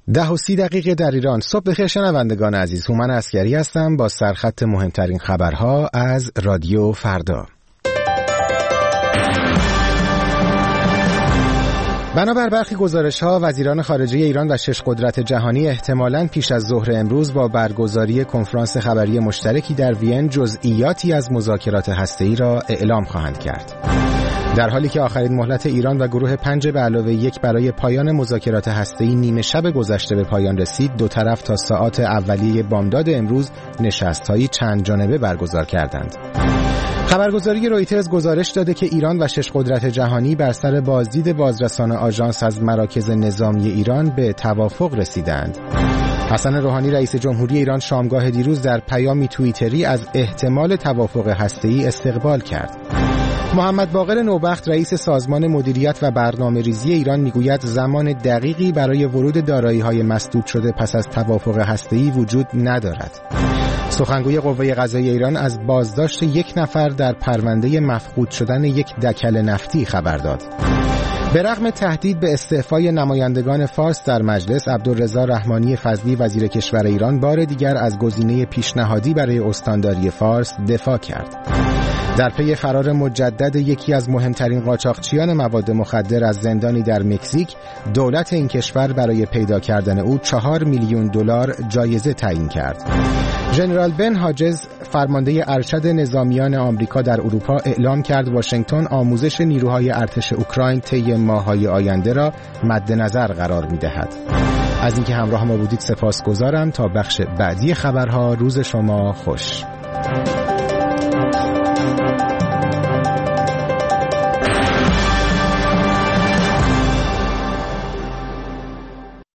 10:30 در ایران. صبح بخیر شنوندگان عزیز. هومن عسگری هستم با سرخط مهمترین خبرها از رادیو فردا. بنابر برخی گزارش‌ها وزیران خارجه ایران و 6 قدرت جهانی احتمالاً پیش از ظهر امروز با برگزاری کنفرانس خبری مشترکی در وین جزئیاتی از مذاکرات هسته‌ای را اعلام خواهند کرد. در حالی که آخرین مهلت ایران و گروه 5+1 برای پایان مذاکرات هسته‌ای نیمه شب گذشته به پایان رسید، دو طرف تا ساعات اولیه بامداد امروز نشست‌هایی چند جانبه برگزار کردند. خبرگزاری رویترز گزارش داده که ایران و 6 قدرت جهانی بر سر بازدید بازرسان آژانس از مراکز نظامی ایران به توافق رسیدند. حسن روحانی رئیس جمهوری ایران شامگاه دیروز در پیامی توییتری از احتمال توافق هسته‌ای استقبال کرد. محمد باقر نوبخت رئیس سازمان مدیریت و برنامه‌ریزی ایران میگوید زمان دقیقی برای ورود دارایی‌های مسدود شده پس از توافق هسته‌ای وجود ندارد. سخنگوی قوه قضاییه ایران از بازداشت 1 نفر در پرونده مفقود شدن یک دکل نفتی خبر داد. به رغم تهدید به استعفای نمایندگان فارس در مجلس، عبدالرضا رحمانی فضلی وزیر کشور ایران بار دیگر از گزینه پیشنهادی برای استانداری فارس دفاع کرد. در پی فرار مجدد یکی از مهمترین قاچاقچیان مواد مخدر از زندانی در مکزیک، دولت این کشور برای پیدا کردن او 4 میلیون دلار جایزه تعیین کرد. ژنرال بن هاجز فرمانده ارشد نظامیان آمریکا در اروپا اعلام کرد واشنگتن آموزش نیروهای ارتش اوکراین طی ماه‌های آینده را مد نظر قرار می‌دهد. از اینکه همراه ما بودید سپاسگزارم. تا بخش بعدی خبرها روز شما خوش.